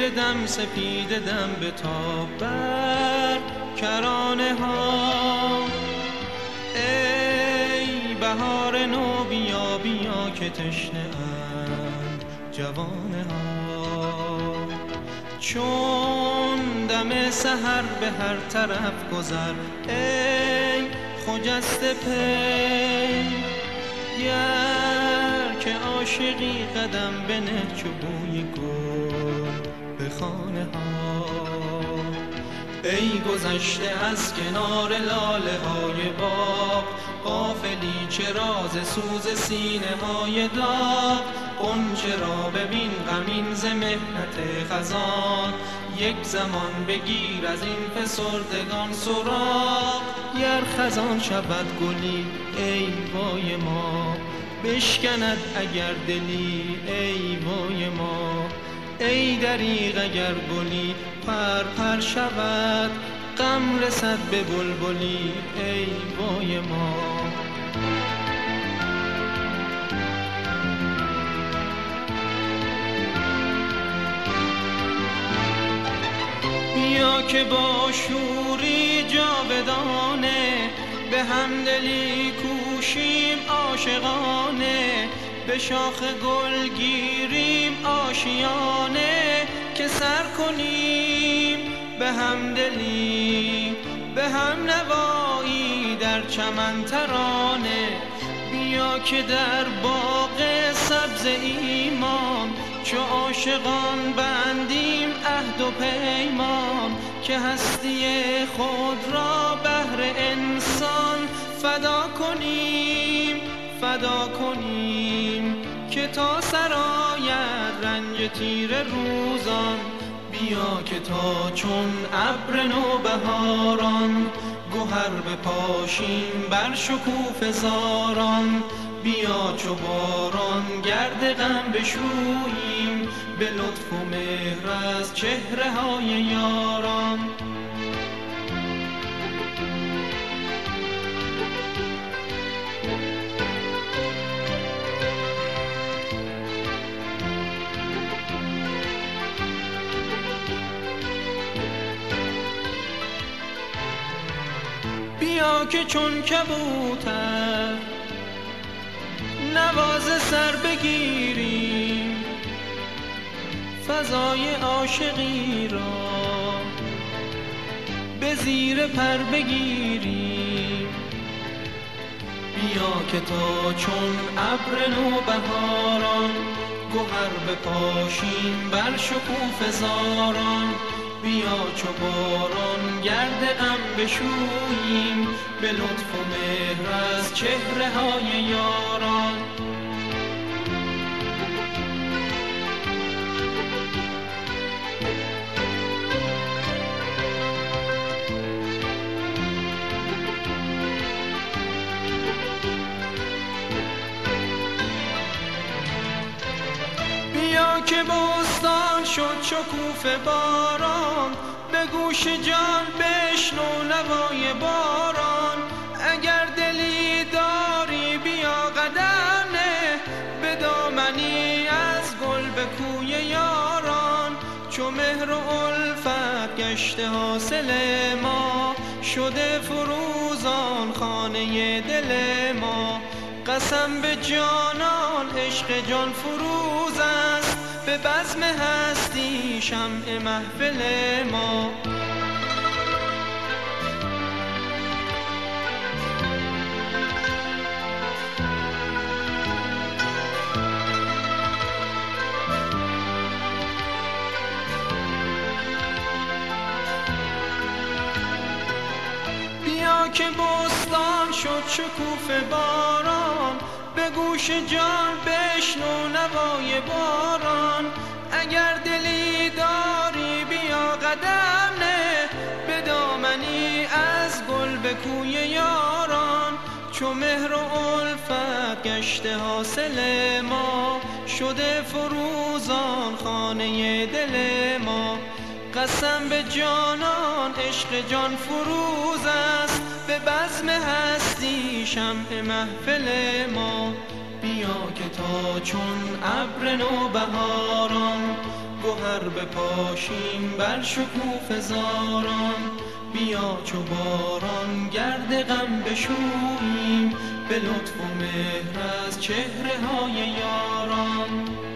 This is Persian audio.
دم سپید دم به تاب بر کرانه ها. ای بهار نو بیا بیا که تشنه اند جوانه ها. چون دم سحر به هر طرف گذر ای خجسته پی. گر که عاشقی قدم بنه چو بوی گل به خانه ها. ای گذشته از کنار لاله های باغ غافلی چه راز سوز سینه های داغ. غنچه را ببین غمین ز محنت خزان یک زمان بگیر از این فسردگان سراغ. گر خزان شود گلی ای وای ما بشکند اگر دلی ای وای ما. ای دریغ اگر گلی پر پر شود غم رسد به بلبلی ای وای ما. بیا که با شوری جاودانه به همدلی کوشیم عاشقانه. به شاخ گل گیریم آشیانه که سر کنیم به همدلی به هم نوایی در چمن ترانه. بیا که در باغ سبز ایمان چو عاشقان بندیم عهد و پیمان. که هستی خود را بهر انسان فدا کنیم که تا سرآید رنج تیره روزان. بیا که تا چون ابر نوبهاران گهر بپاشیم بر شکوفه زاران. بیا چو باران گرد غم بشوییم به لطف و مهر از چهره های یاران. بیا که چون کبوتر نواز سر بگیریم فضای عاشقی را به زیر پر بگیریم. بیا که تا چون ابر نوبهاران گهر بپاشیم بر شکوفه زاران. بیا چو باران گرد غم بشوییم به لطف و مهر از چهره های یاران. بیا که بستان شد شکوفه باران به گوش جان بشنو نوای باران. اگر دلی داری بیا قدم نه به دامنی از گل به کوی یاران. چو مهر و الفت گشته حاصل ما شده فروزان خانه دل ما. قسم به جانان عشق جان فروز است به بزم هستی شمع محفل ما. بیا که بستان شد شکوفه باران به گوش جان بشنو نوای باران. اگر دلی داری بیا قدم نه به دامنی از گل به کوی یاران. چو مهر و الفت گشته حاصل ما شده فروزان خانه دل ما. قسم به جانان عشق جان فروز است به بزم هستی شمع محفل ما. بیا که تا چون ابر نوبهاران گوهر بپاشیم بر شکوفه زاران. بیا چو باران گرد غم بشوییم، به لطف و مهر از چهره های یاران.